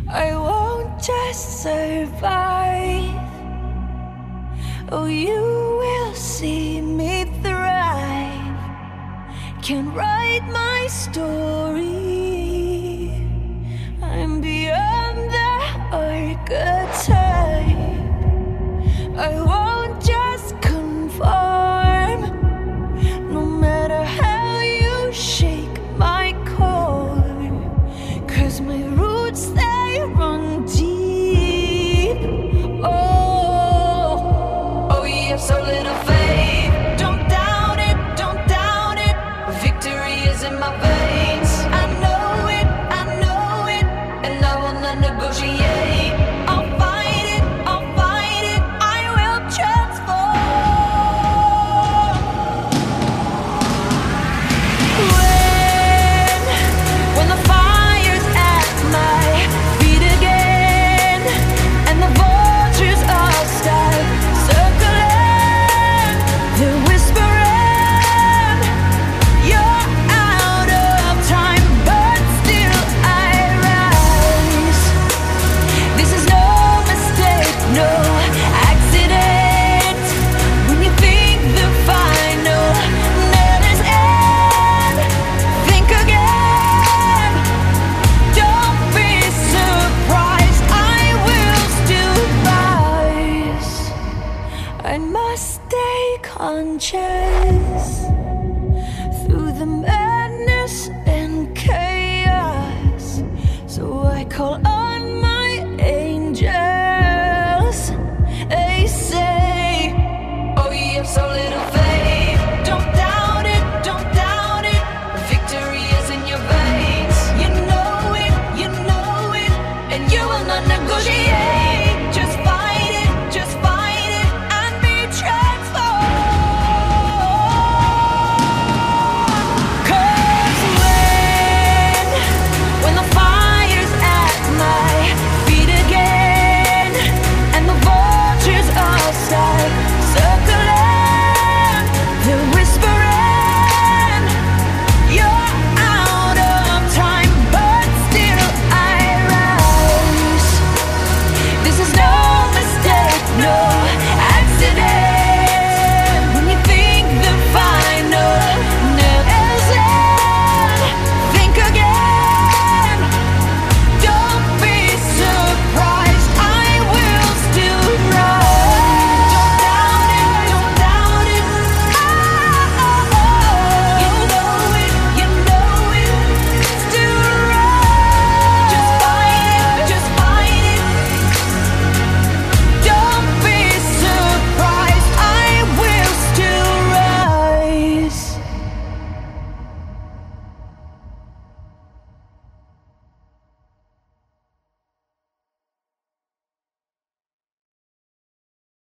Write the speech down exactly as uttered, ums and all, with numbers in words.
I won't just survive. Oh, you will see me thrive. Can write my story. I'm beyond the archetype. I won't just conform. No matter how you shake my core, 'cause my roots, they run deep. Oh, oh, you have so little faith. Don't doubt it, don't doubt it. Victory is in my veins.